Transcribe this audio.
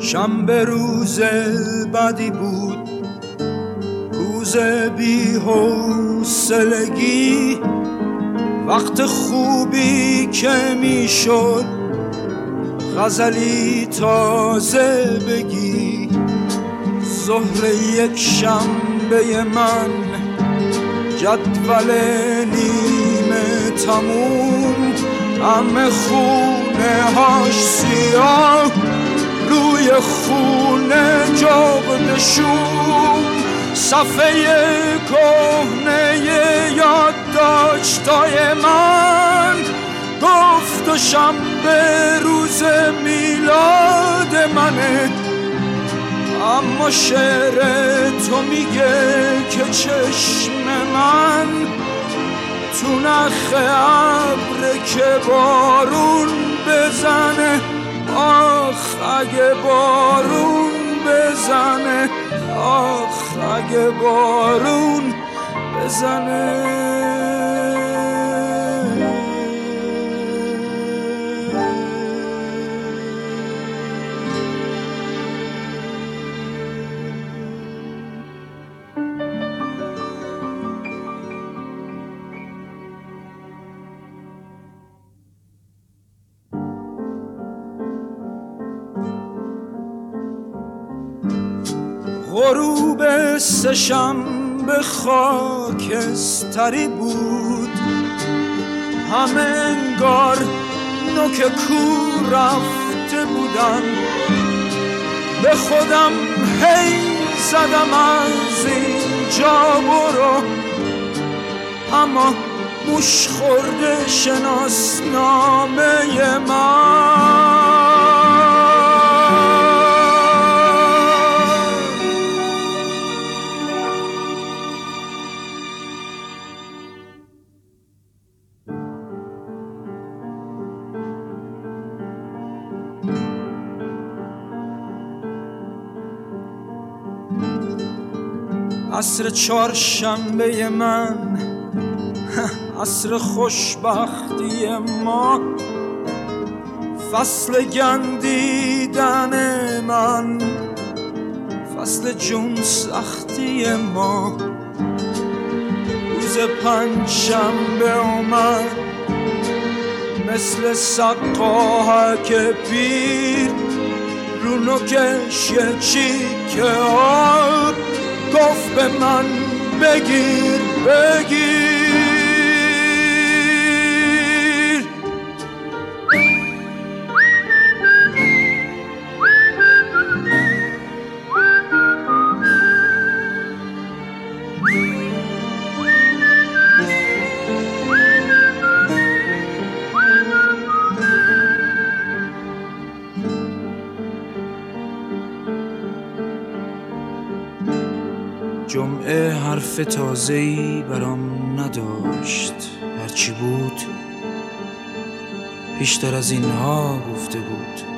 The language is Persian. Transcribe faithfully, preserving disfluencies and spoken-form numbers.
شنبه روز بدی بود، روز بی حوصلگی، وقت خوبی که میشد غزلی تازه بگی. ظهر یک شنبه من، جدول نیمه تموم، همه خونه هاش سیاه، روی خونه جغد شوم، صفحه کهنه یادداشتای من گفت و شنبه روز میلاد منه. اما شعر تو میگه که چشم من تو نخ ابر که بارون بزنه. آخ اگه بارون بزنه، آخ اگه بارون بزنه. غروب سه‌شنبه خاکستری بود، همه انگار نوک کور رفته بودن. به خودم هی زدم از اینجا برو، اما موش خورده شناسنامه من. عصر چهارشنبه من، عصر خوشبختی ما، فصل گندیدن من، فصل جون سختی ما. روز پنجشنبه اومد مثل سقاهک پیر، رو نوکش یه چیکه آب گفت به من بگیر بگیر. جمعه حرف تازه‌ای برام نداشت، هرچی بود پیشتر از اینها گفته بود.